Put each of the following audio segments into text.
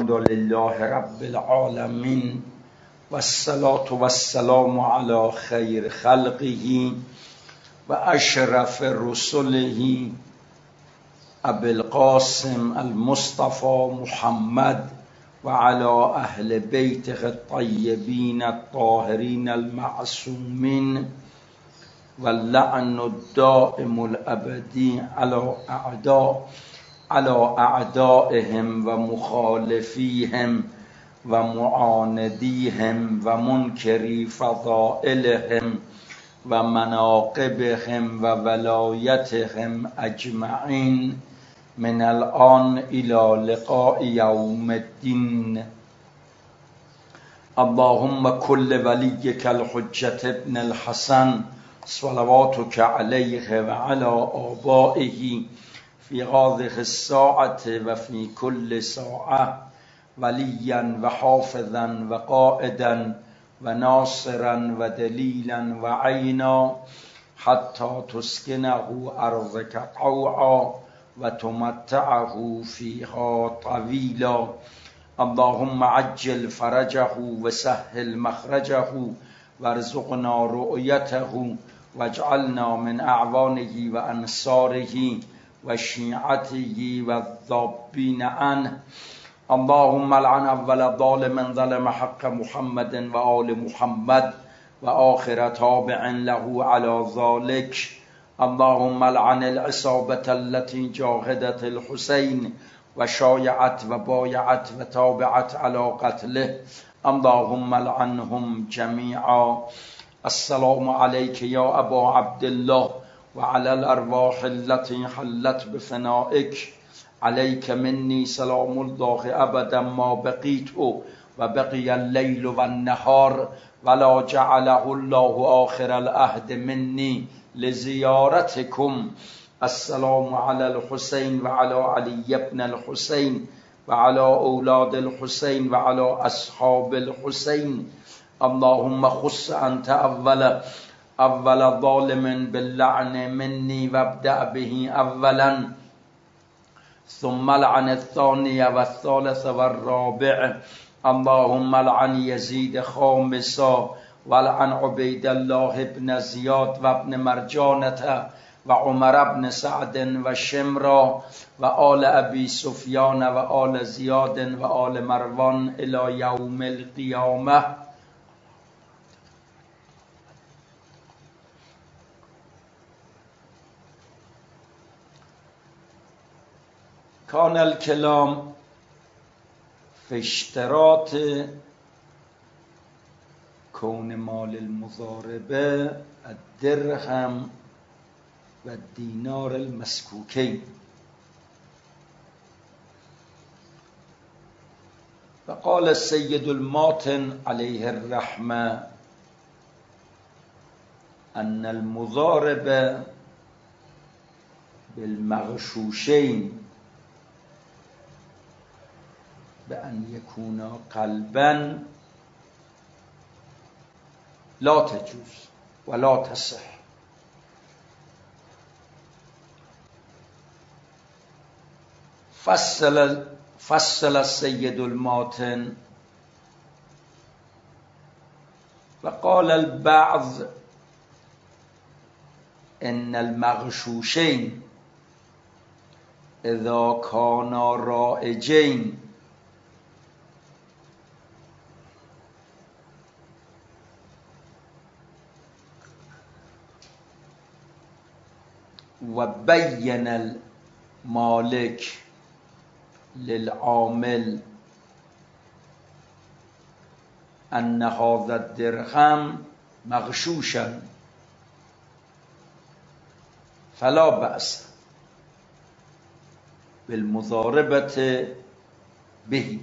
لله رب العالمين والصلاة والسلام على خير خلقه وأشرف رسله أبي القاسم المصطفى محمد وعلى أهل بيته الطيبين الطاهرين المعصومين واللعن الدائم الأبدي على أعدائهم ومخالفيهم ومعانديهم ومنكري فضائلهم ومناقبهم وولايتهم أجمعين من الآن إلى لقاء يوم الدين. اللهم كل وليك الحجة ابن الحسن صلواتك عليه وعلى آبائه في هذه الساعة وفي كل ساعة وليا وحافظا وقائدا وناصرا ودليلا وعينا حتى تسكنه أرضك طوعا وتمتعه فيها طويلا. اللهم عجل فرجه وسهل مخرجه وارزقنا رؤيته واجعلنا من أعوانه وأنصاره وشيعته والذابين عنه. اللهم لعن أول ظالم ظلم حق محمد وآل محمد وآخر تابع له على ذلك. اللهم لعن العصابة التي جاهدت الحسين وشايعت وبايعت وتابعت على قتله. اللهم لعنهم جميعا. السلام عليك يا أبا عبد الله وعلى الأرواح التي حلت بفنائك. عليك مني سلام الله أبدا ما بقيت وبقي الليل والنهار ولا جعله الله آخر العهد مني لزيارتكم. السلام على الحسين وعلى علي بن الحسين وعلى أولاد الحسين وعلى أصحاب الحسين. اللهم خص أنت أول ظالم باللعن مني وابدأ به أولا ثم لعن الثاني والثالث والرابع. اللهم لعن يزيد خامسا ولعن عبيد الله بن زياد وابن مرجانة وعمر بن سعد وشمرا وآل أبي سفيان وآل زياد وآل مروان إلى يوم القيامة. كان الكلام في اشتراط كون مال المضاربة الدرهم والدينار المسكوكين. فقال السيد الماتن عليه الرحمة أن المضاربة بالمغشوشين بأن يكون قلبا لا تجوز ولا تصح. فصل السيد الماتن وقال البعض إن المغشوشين إذا كانا رائجين وبين المالك للعامل أن هذا الدرهم مغشوشا فلا بأس بالمضاربة به.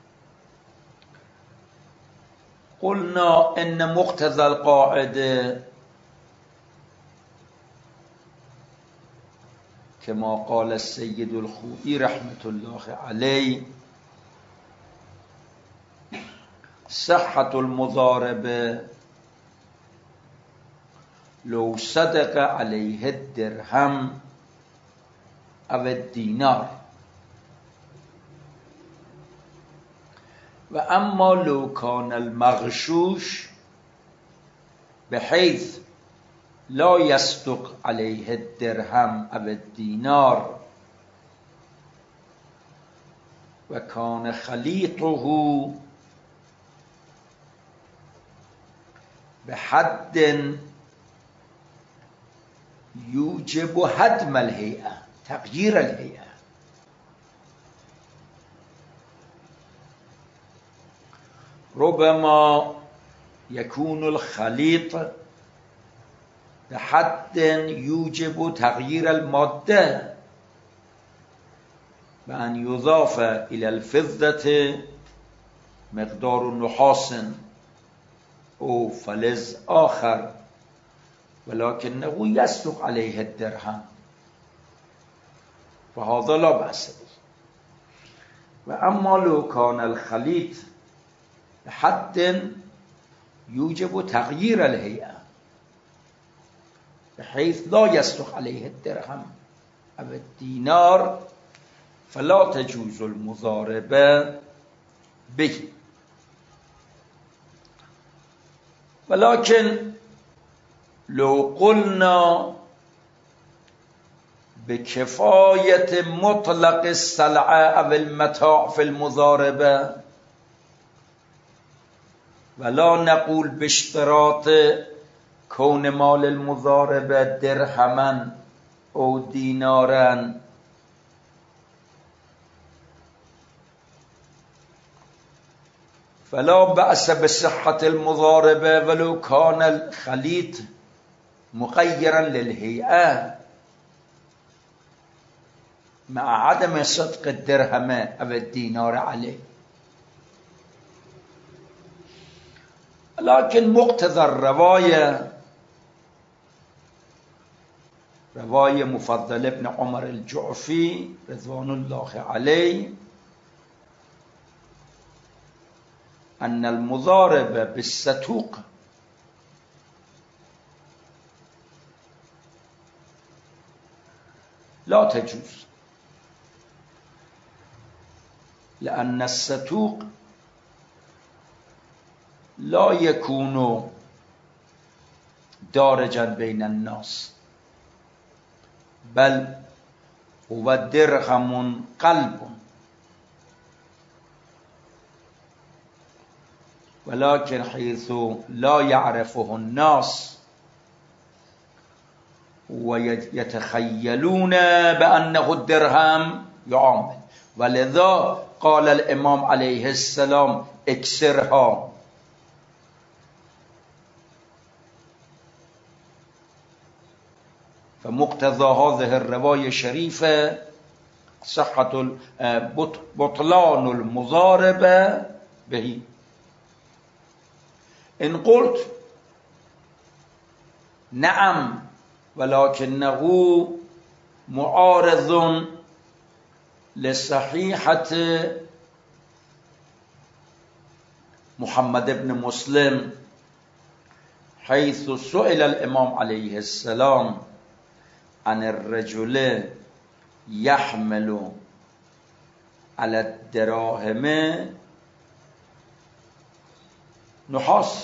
قلنا إن مقتضى القاعدة كما قال السيد الخوئي رحمة الله عليه صحة المضاربة لو صدق عليه الدرهم أو الدينار و اما لو کان المغشوش بحیث لا یصدق علیه الدرهم او الدینار و کان خلیطه به حد یوجب هدم الهیئه تغییر الهیئه ربما یکون الخلیط به حد یوجب تغییر الماده و ان یضاف الى الفضة مقدار نحاس او فلز آخر ولكنه يصدق عليه الدرهم فهذا لا بأس به و اما لو كان الخليط بحد يوجب تغيير الهيئة بحيث لا يصدق عليه الدرهم او الدينار فلا تجوز المضاربه به ولكن لو قلنا بكفاية مطلق السلعة او المتاع في المضاربه ولا نقول باشتراط كون مال المضاربه درهما او دینارا فلا بأس بصحة المضاربه ولو كان الخليط مغيرا للهيئة مع عدم صدق الدرهم او الدينار عليه لكن مقتضى الرواية رواية مفضل ابن عمر الجعفي رضوان الله عليه أن المضاربة بالستوق لا تجوز لأن الستوق لا يكون دارجا بين الناس بل هو درهم قلب ولكن حيث لا يعرفه الناس ويتخيلون بأنه الدرهم يعامل ولذا قال الإمام عليه السلام اكسرها فمقتضى هذه الرواية الشريفة صحة بطلان المضاربة به. إن قلت نعم ولكنه معارض لصحيحة محمد بن مسلم حيث سئل الإمام عليه السلام عن الرجل يحمل على الدراهم نحاس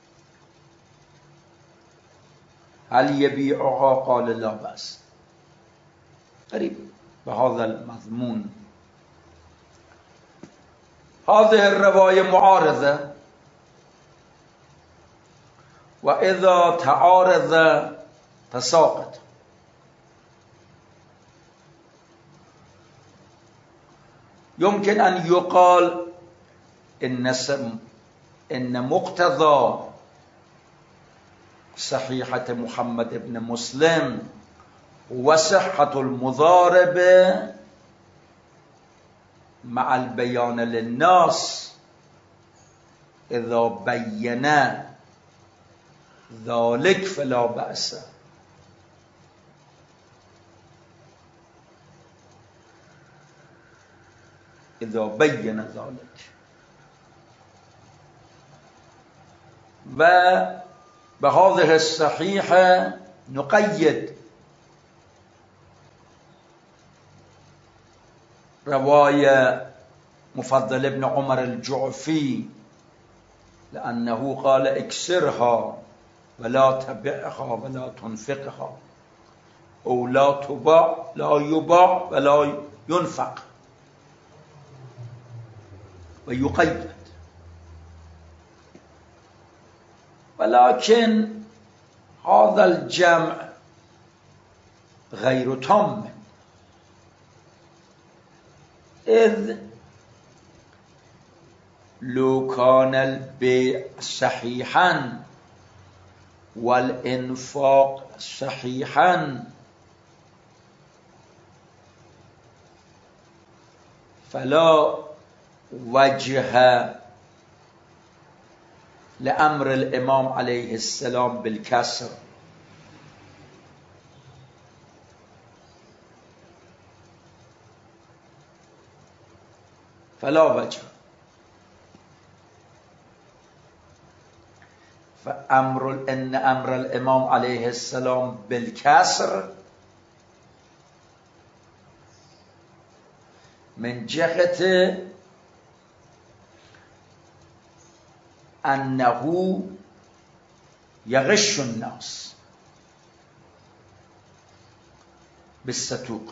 هل يبيعها؟ قال لا بأس. قريب بهذا المضمون. هذه الرواية معارضة، وإذا تعارض تساقط. يمكن أن يقال إن مقتضى صحيحة محمد بن مسلم وصحة المضاربة مع البيان للناس إذا بين ذلك فلا بأس. إذا بين ذلك. وبهذه الصحيحة نقيد رواية مفضل ابن عمر الجعفي لأنه قال اكسرها ولا تبعها ولا تنفقها، أو لا تباع لا يباع ولا ينفق، ويقيد. ولكن هذا الجمع غير تام، إذ لو كان البيع صحيحا والإنفاق صحيحا فلا وجه لأمر الإمام عليه السلام بالكسر. فلا وجه. إن أمر الإمام عليه السلام بالكسر من جهة أنه يغش الناس بالستوق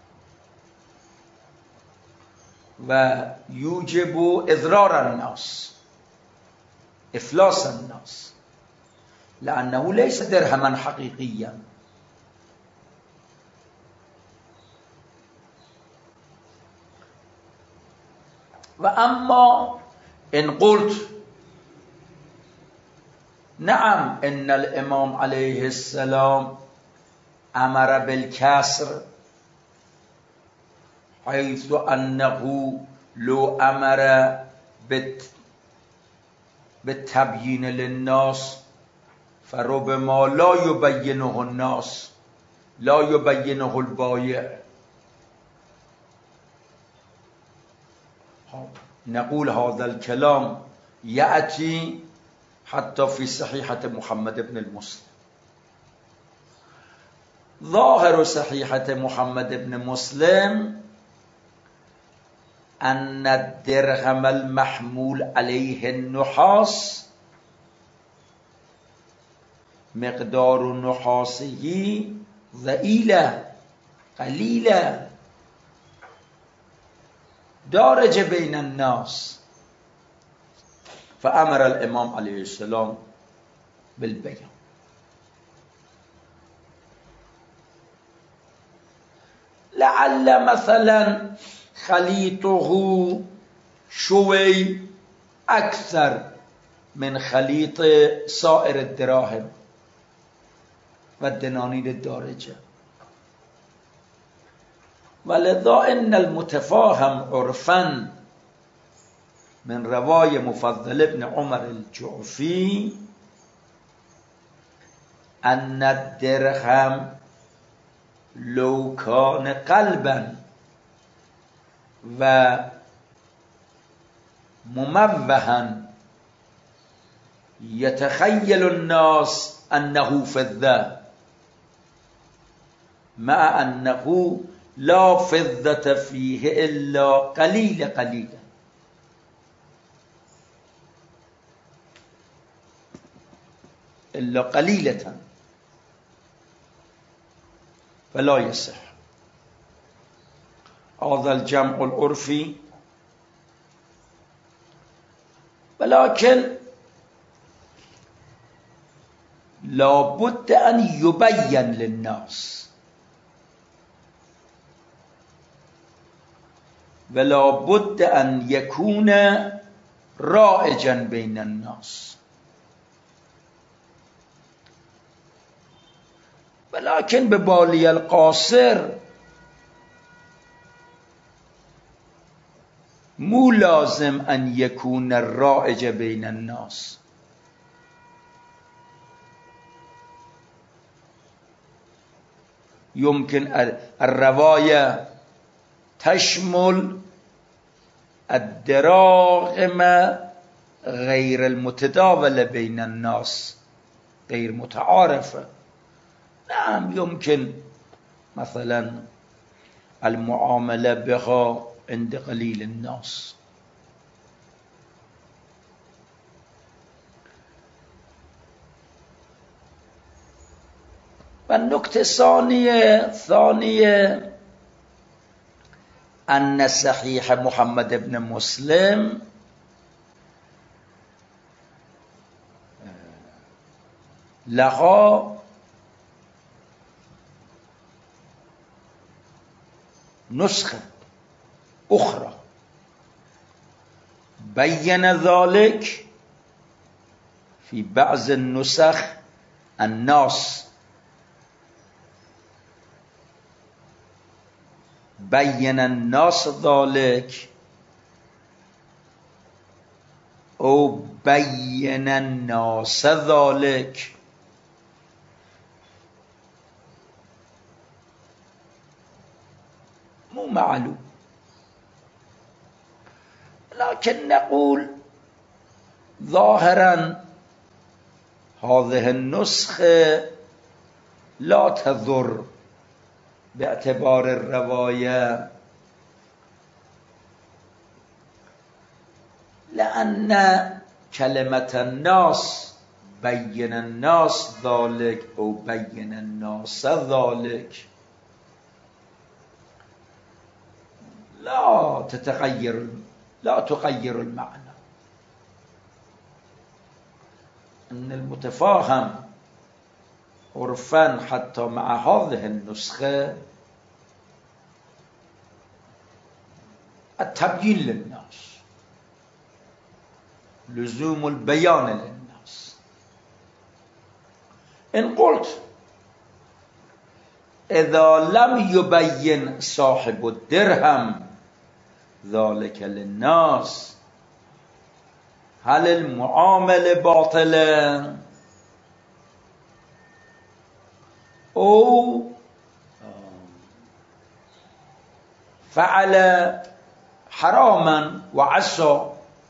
ويوجب إضرار الناس، إفلاس الناس، لأنه ليس درهما حقيقيا. وأما إن قلت نعم إن الإمام عليه السلام أمر بالكسر، حيث أنه لو أمر بالتبيين للناس فربما لا يبينه الناس، لا يبينه البائع. نقول هذا الكلام يأتي حتى في صحيحة محمد بن المسلم. ظاهر صحيحة محمد بن مسلم أن الدرهم المحمول عليه النحاس مقدار نحاسه ضئيلة قليلة دارج بين الناس، فأمر الإمام عليه السلام بالبيع. لعل مثلا خليطه شوي أكثر من خليط سائر الدراهم والدنانير الدارجة، ولذا إن المتفاهم عرفا من رواية مفضل ابن عمر الجعفي أن الدرهم لو كان قلبا ومموها يتخيل الناس أنه فضة، مع أنه لا فضة فيه إلا قليلة قليلة، إلا قليلة، فلا يصح. هذا الجمع العرفي. ولكن لا بد أن يبين للناس، ولا بد أن يكون رائجا بين الناس. ولكن ببالي القاصر مو لازم أن يكون الرائج بين الناس، يمكن الرواية تشمل الدراهم غير المتداولة بين الناس، غير متعارفة. نعم يمكن مثلا المعاملة بها عند قليل الناس، و نکته ثانیه ان صحیح محمد ابن مسلم لها نسخه اخرى بین ذلك في بعض النسخ الناس بین الناس ذلك او بین الناس ذلك. مو معلوم، لكن نقول ظاهرا هذه النسخة لا تضر باعتبار الرواية، لأن كلمة الناس بين الناس ذلك أو بين الناس ذلك لا تغير المعنى. أن المتفاهم عرفا حتى مع هذه النسخة التبيين للناس، لزوم البيان للناس. إن قلت إذا لم يبين صاحب الدرهم ذلك للناس هل المعاملة باطلة أو فعل حراما وعصى؟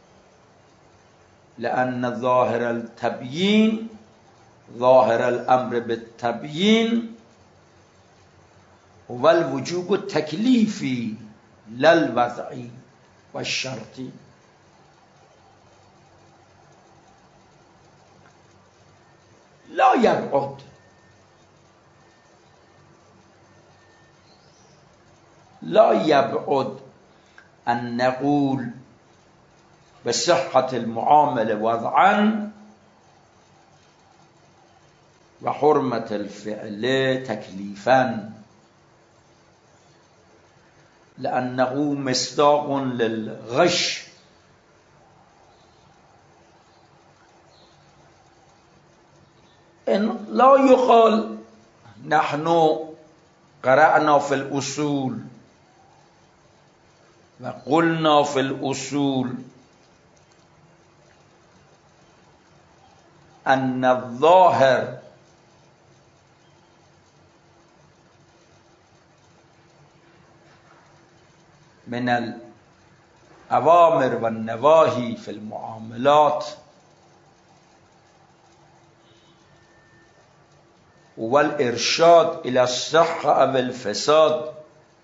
لأن ظاهر التبيين، ظاهر الأمر بالتبيين هو الوجوب التكليفي لا الوضعي والشرطي. لا يبعد أن نقول بصحة المعاملة وضعا وحرمة الفعل تكليفا، لأنه مصداق للغش. إن لا يقال نحن قرأنا في الأصول وقلنا في الأصول أن الظاهر من الأوامر والنواهي في المعاملات والإرشاد إلى الصحة أو الفساد،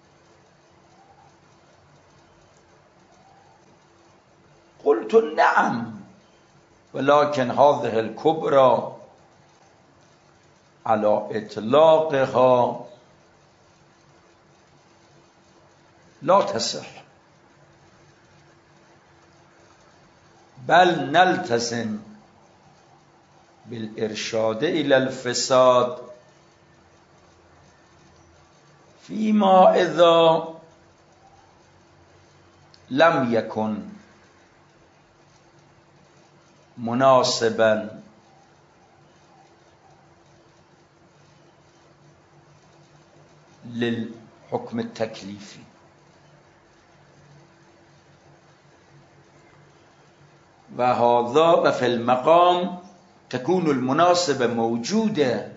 قلت نعم، ولكن هذه الكبرى على إطلاقها لا تصح، بل نلتزم بالإرشاد إلى الفساد فيما إذا لم يكن مناسبا للحكم التكليفي. وهذا وفي المقام تكون المناسبة موجودة،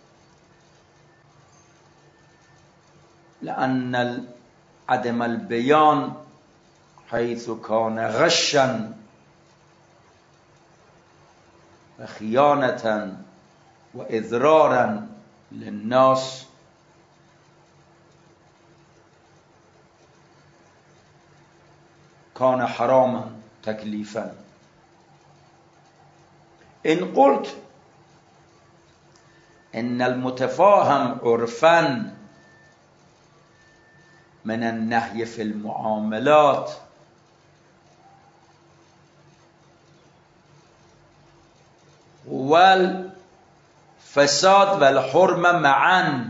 لأن عدم البيان حيث كان غشا وخيانة وإضرارا للناس كان حراما تكليفا. إن قلت ان المتفاهم عرفا من النهي في المعاملات والفساد والحرمة معا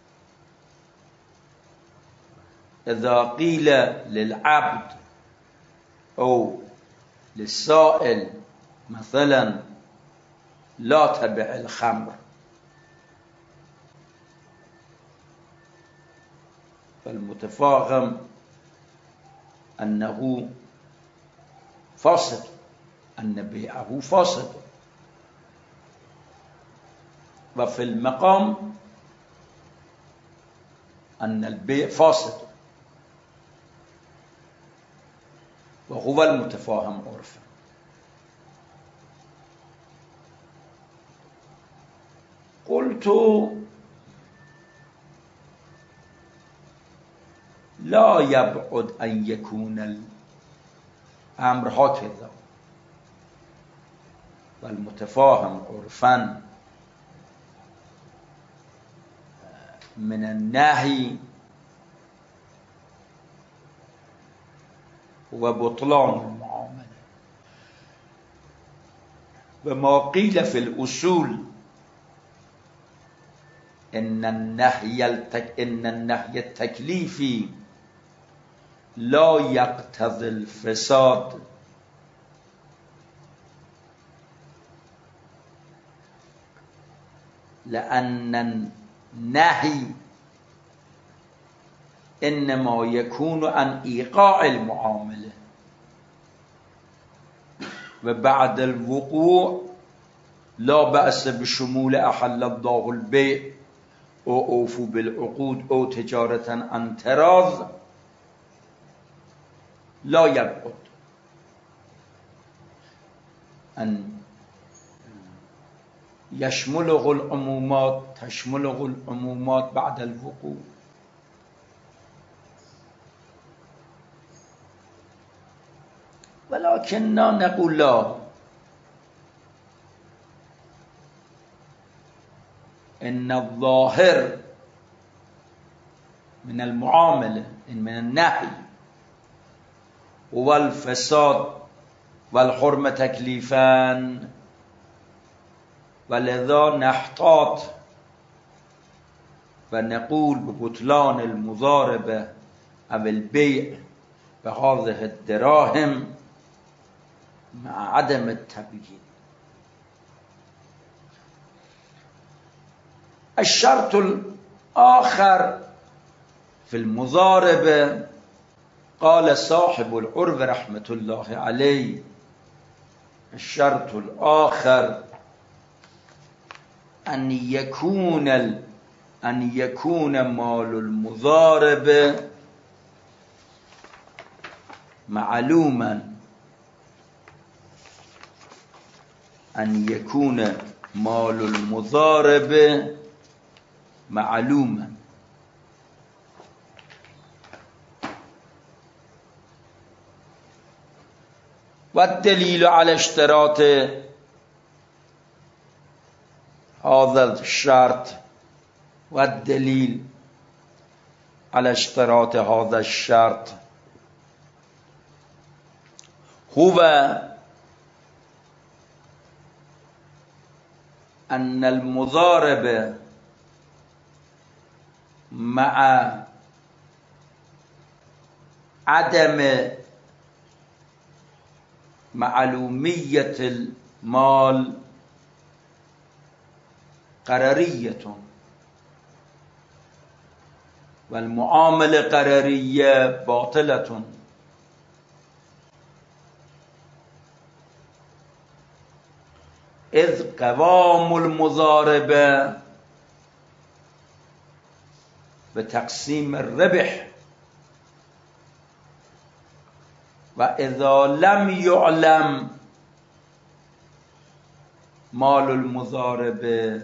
إذا قيل للعبد أو للسائل مثلا لا تبع الخمر، فالمتفاهم أنه فاسد، أن بيعه فاسد، وفي المقام أن البيع فاسد، وهو المتفاهم عرفا. قلت لا يبعد أن يكون الأمر هكذا، والمتفاهم عرفا من النهي وبطلان المعاملة. وما قيل في الأصول إن النهي التكليفي لا يقتضي الفساد، لأن النهي إنما يكون عن إيقاع المعاملة، وبعد الوقوع لا بأس بشمول أحل الله البيع أو أوفوا بالعقود أو تجارة عن تراض، لا يبعد أن يشمله العمومات، تشمله العمومات بعد الوقوع. ولكننا نقول لا، إن الظاهر من المعاملة من النهي والفساد والحرمة تكليفان، ولذا نحتاط ونقول ببطلان المضاربة أو البيع بهذه الدراهم مع عدم التبيين. الشرط الآخر في المضاربة قال صاحب العرف رحمة الله عليه: الشرط الآخر أن يكون مال المضاربة معلوما، أن يكون مال المضاربة معلوما. والدليل على اشتراط هذا الشرط، والدليل على اشتراط هذا الشرط هو أن المضاربة مع عدم معلومية المال قرارية، والمعاملة قرارية باطلة، إذ قوام المضاربة بتقسيم الربح، وإذا لم يعلم مال المضاربة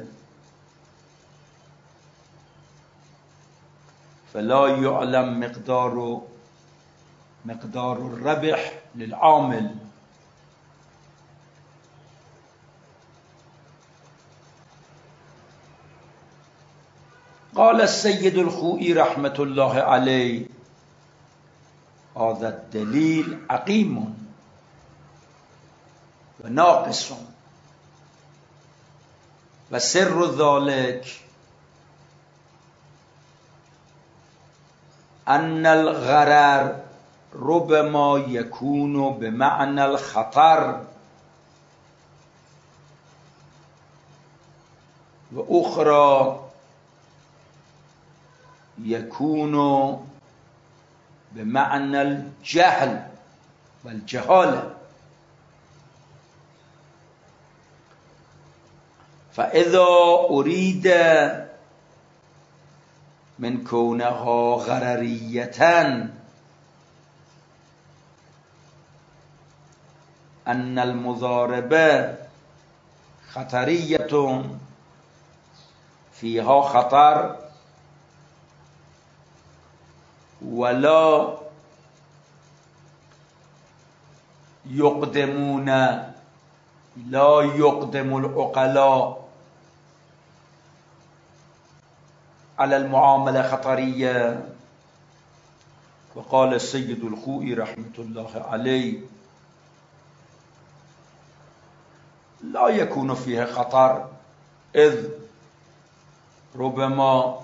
فلا يعلم مقدار الربح للعامل. قال السيد الخوئي رحمة الله عليه هذا الدليل عقيم وناقص وسر ذلك أن الغرر ربما يكون بمعنى الخطر وأخرى يكون بمعنى الجهل والجهالة. فإذا أريد من كونها غررية أن المضاربة خطرية فيها خطر ولا يقدم العقلاء على المعاملة خطرية. وقال السيد الخوئي رحمة الله عليه لا يكون فيها خطر، إذ ربما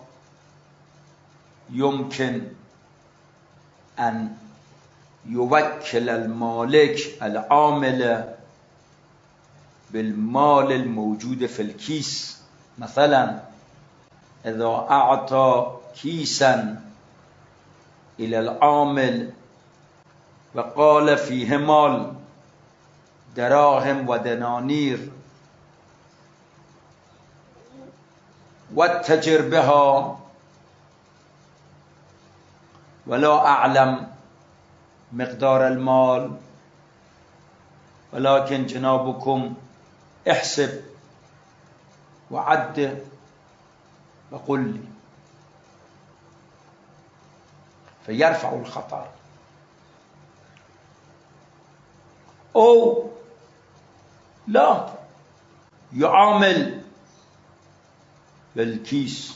يمكن أن يوكل المالك العامل بالمال الموجود في الكيس. مثلا إذا أعطى كيسا إلى العامل وقال فيه مال دراهم ودنانير واتجر بها ولا أعلم مقدار المال، ولكن جنابكم احسب وعد وقل لي، فيرفع الخطر. أو لا يعامل بالكيس،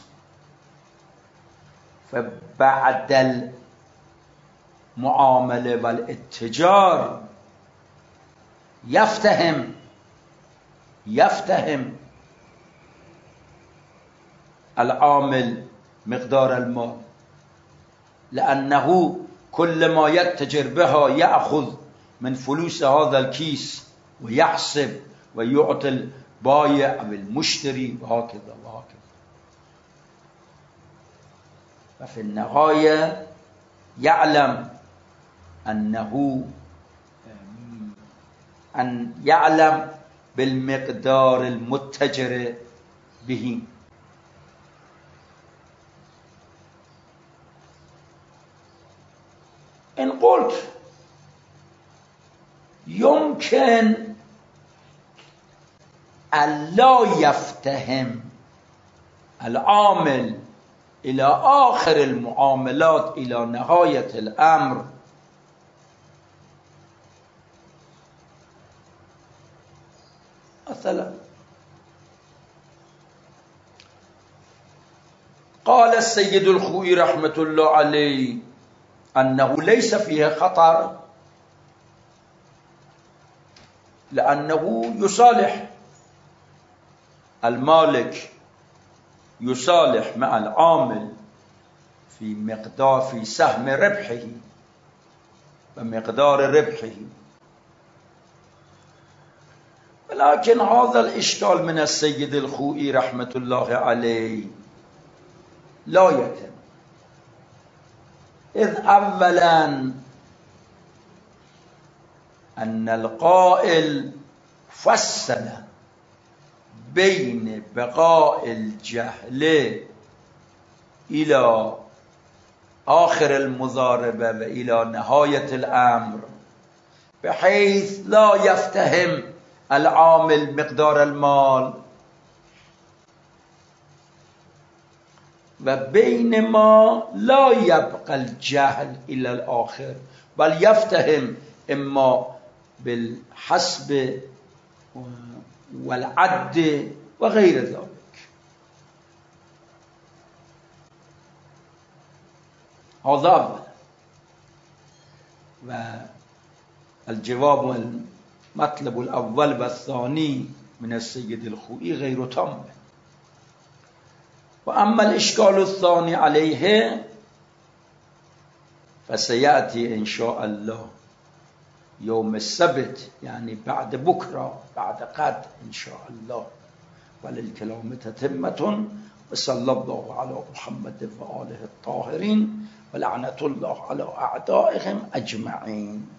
فبعد المعاملة والاتجار يفتهم العامل مقدار المال، لأنه كل ما يتجر بها يأخذ من فلوس هذا الكيس ويحسب ويعطي البائع أو المشتري وهكذا وهكذا. وفي النهاية يعلم أن يعلم بالمقدار المتجر به. إن قلت يمكن ألا يفتهم العامل إلى آخر المعاملات إلى نهاية الأمر، مثلا قال السيد الخوئي رحمة الله عليه أنه ليس فيها خطر، لأنه يصالح المالك، يصالح مع العامل في سهم ربحه ومقدار ربحه. ولكن هذا الإشكال من السيد الخوئي رحمة الله عليه لا يتم، إذ أولا أن القائل فصل بين بقاء الجهل إلى آخر المضاربة وإلى نهاية الأمر، بحيث لا يفتهم العامل مقدار المال، وبينما لا يبقى الجهل إلى الآخر، بل يفتهم إما بالحسب والعد وغير ذلك. هذا أول. والجواب والمطلب الأول والثاني من السيد الخوئي غير تام. وأما الإشكال الثاني عليه فسيأتي إن شاء الله يوم السبت، يعني بعد بكرة، بعد غد إن شاء الله. وللكلام تتمة. وصلى الله على محمد وآله الطاهرين ولعنة الله على أعدائهم أجمعين.